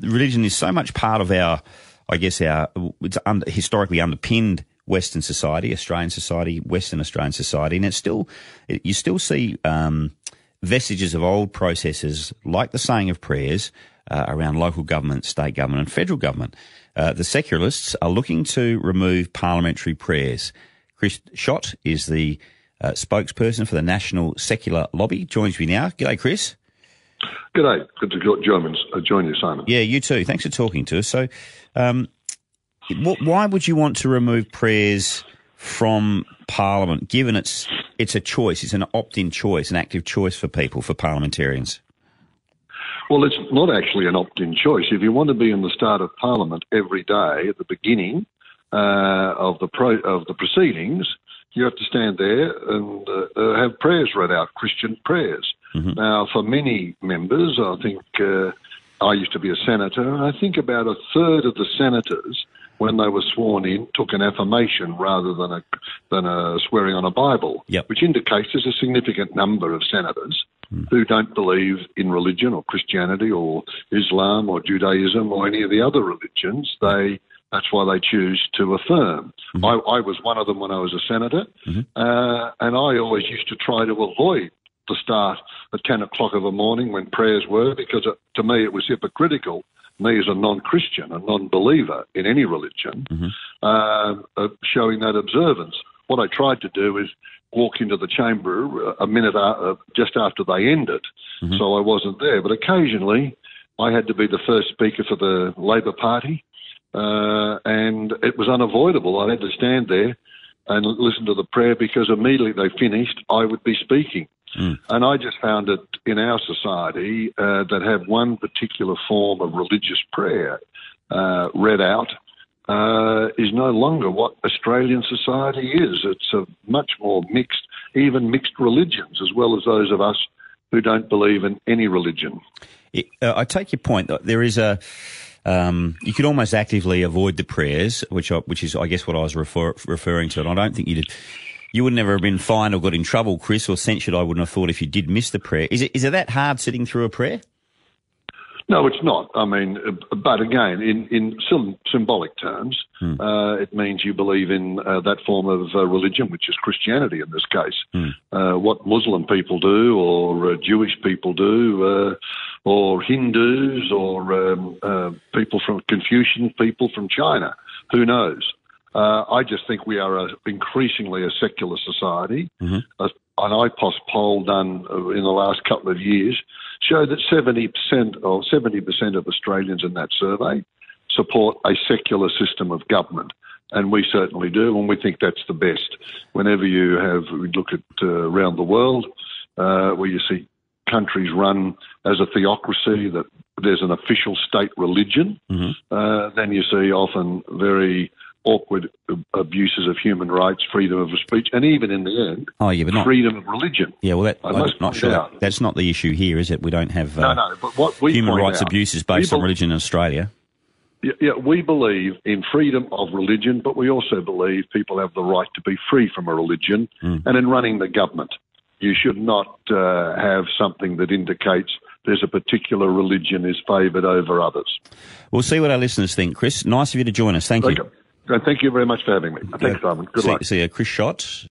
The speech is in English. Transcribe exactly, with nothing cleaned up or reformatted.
religion is so much part of our, I guess, our it's under, historically underpinned Western society, Australian society, Western Australian society, and it's still, it, you still see um, vestiges of old processes like the saying of prayers uh, around local government, state government and federal government. Uh, the secularists are looking to remove parliamentary prayers. Chris Schott is the uh, spokesperson for the National Secular Lobby. Joins me now. G'day, Chris. G'day. Good to join, uh, join you, Simon. Yeah, you too. Thanks for talking to us. So, um, why would you want to remove prayers from Parliament, given it's it's a choice, it's an opt-in choice, an active choice for people, for parliamentarians? Well, it's not actually an opt-in choice. If you want to be in the start of Parliament every day at the beginning uh, of the pro- of the proceedings, you have to stand there and uh, have prayers read out, Christian prayers. Mm-hmm. Now, for many members, I think uh, I used to be a senator, and I think about a third of the senators, when they were sworn in, took an affirmation rather than a than a swearing on a Bible, yep. which indicates there's a significant number of senators mm. who don't believe in religion or Christianity or Islam or Judaism or any of the other religions. They that's why they choose to affirm. Mm-hmm. I, I was one of them when I was a senator, mm-hmm. uh, and I always used to try to avoid the start at ten o'clock of the morning when prayers were, because it, to me it was hypocritical. Me as a non-Christian, a non-believer in any religion, mm-hmm. uh, uh, showing that observance. What I tried to do is walk into the chamber a minute uh, just after they ended, mm-hmm. so I wasn't there. But occasionally I had to be the first speaker for the Labor Party, uh, and it was unavoidable. I had to stand there and listen to the prayer because immediately they finished, I would be speaking. Mm. And I just found it in our society uh, that have one particular form of religious prayer uh, read out uh, is no longer what Australian society is. It's a much more mixed, even mixed religions, as well as those of us who don't believe in any religion. It, uh, I take your point. There is a... Um, you could almost actively avoid the prayers, which I, which is, I guess, what I was refer, referring to. And I don't think you did... You would never have been fined or got in trouble, Chris, or censured, I wouldn't have thought, if you did miss the prayer. Is it is it that hard sitting through a prayer? No, it's not. I mean, but again, in, in symbolic terms, hmm. uh, it means you believe in uh, that form of uh, religion, which is Christianity in this case. Hmm. Uh, what Muslim people do, or uh, Jewish people do, uh, or Hindus, or um, uh, people from Confucian people from China, who knows? Uh, I just think we are a, increasingly a secular society. Mm-hmm. Uh, an I P O S poll done in the last couple of years showed that seventy percent or seventy percent of Australians in that survey support a secular system of government. And we certainly do, and we think that's the best. Whenever you have, we look at uh, around the world, uh, where you see countries run as a theocracy, that there's an official state religion, mm-hmm. uh, then you see often very awkward abuses of human rights, freedom of speech, and even in the end, oh, yeah, but not, freedom of religion. Yeah, well, that, I I'm must not point sure out. That's not the issue here, is it? We don't have uh, no, no, but what we human rights out, abuses based on be- religion in Australia. Yeah, yeah, we believe in freedom of religion, but we also believe people have the right to be free from a religion. Mm. And in running the government, you should not uh, have something that indicates there's a particular religion is favoured over others. We'll see what our listeners think, Chris. Nice of you to join us. Thank okay. you. Thank you very much for having me. Thanks, Simon. Good see, luck. See you, Chris Schott.